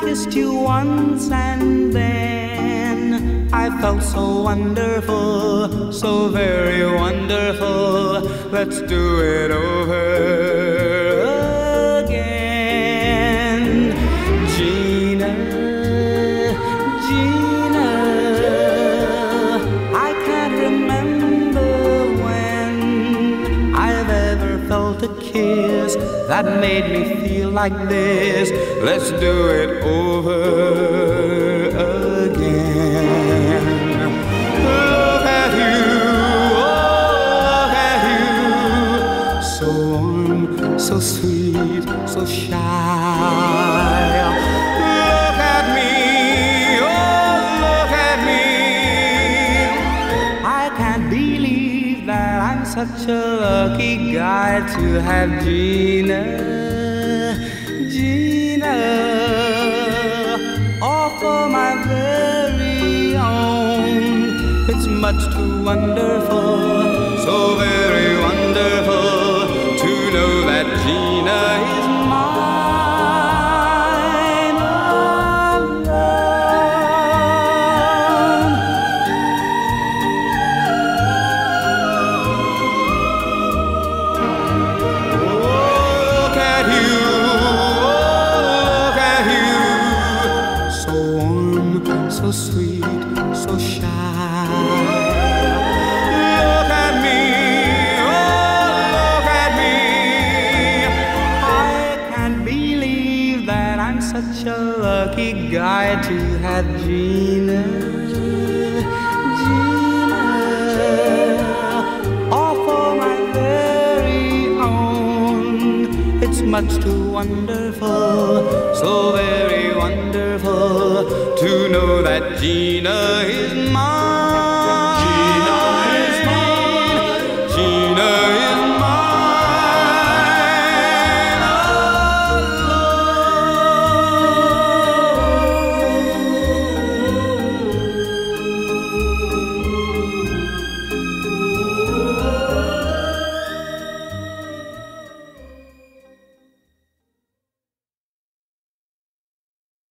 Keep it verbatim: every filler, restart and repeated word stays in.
kissed you once and then I felt so wonderful, so very wonderful. Let's do it over again. Gina, Gina, I can't remember when I've ever felt a kiss that made me feel like this. Let's do it over again. Look at you, oh, look at you, so warm, so sweet, so shy. Look at me, oh, look at me. I can't believe that I'm such a lucky guy to have Gina, Gina, all for my very own. It's much too wonderful, so very wonderful to know that Gina is mine alone. Look at you, look at you, so warm, so sweet, so shy. Look at me, oh, look at me. I can't believe that I'm such a lucky guy to have Gina, Gina, all for my very own. It's much too wonderful, so very wonderful to know that Gina is mine.